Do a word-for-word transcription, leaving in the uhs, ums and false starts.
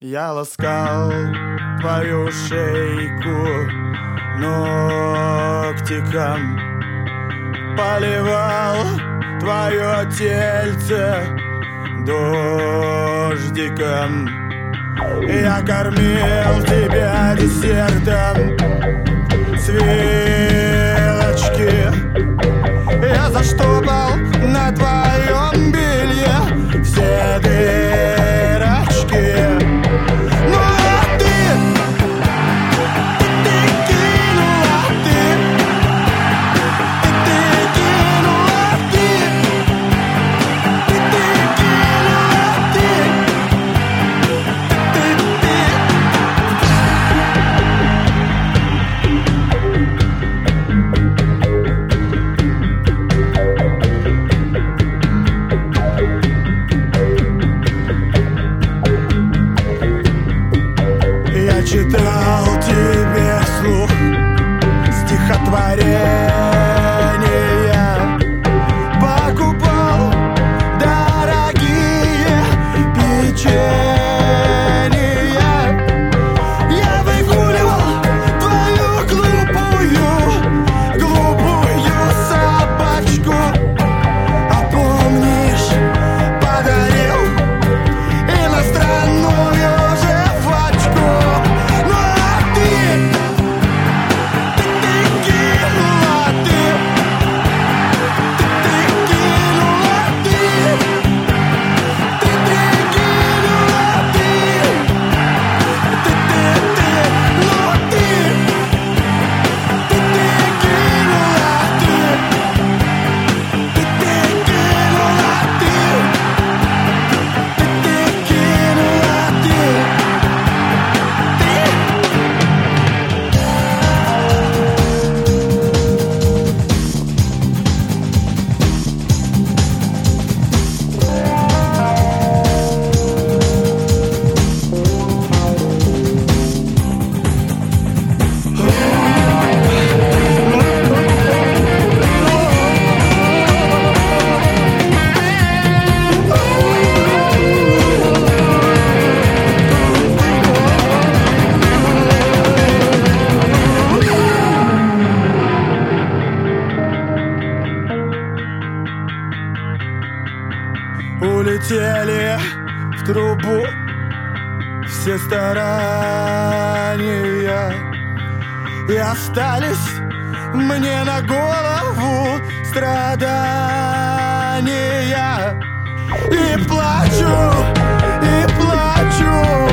Я ласкал твою шейку ногтиком, поливал твое тельце дождиком. Я кормил тебя десертом с вилочки. Я заштопал на твоем белье все дырочки. Ну а ты, ты, ты кинула, ты, ты, ты кинула, ты, ты, ты кинула, ты, ты, ты. Я читал тебе вслух стихотворения, покупал дорогие печенья. Я выгуливал твою глупую, глупую собачку. А помнишь, подарил иностранную жвачку. Ну а ты, ты, ты кинула, ты, ты, ты кинула, ты, ты, ты кинула, ты, ты, ты, ты, ну ты, ты, ты кинула, ты, ты, ты кинула, ты, ты, ты кинула, ты, ты. Улетели в трубу все старания, и остались мне на голову страдания. И плачу, и плачу,